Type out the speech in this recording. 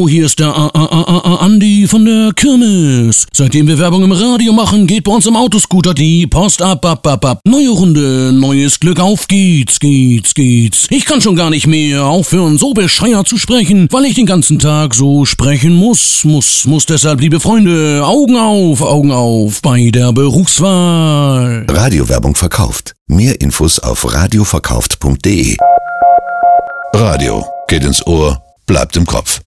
Hallo, hier ist der Andi von der Kirmes. Seitdem wir Werbung im Radio machen, geht bei uns im Autoscooter die Post ab. Neue Runde, neues Glück, auf geht's. Ich kann schon gar nicht mehr aufhören, so bescheuert zu sprechen, weil ich den ganzen Tag so sprechen muss. Deshalb, liebe Freunde, Augen auf bei der Berufswahl. Radiowerbung verkauft. Mehr Infos auf radioverkauft.de. Radio geht ins Ohr, bleibt im Kopf.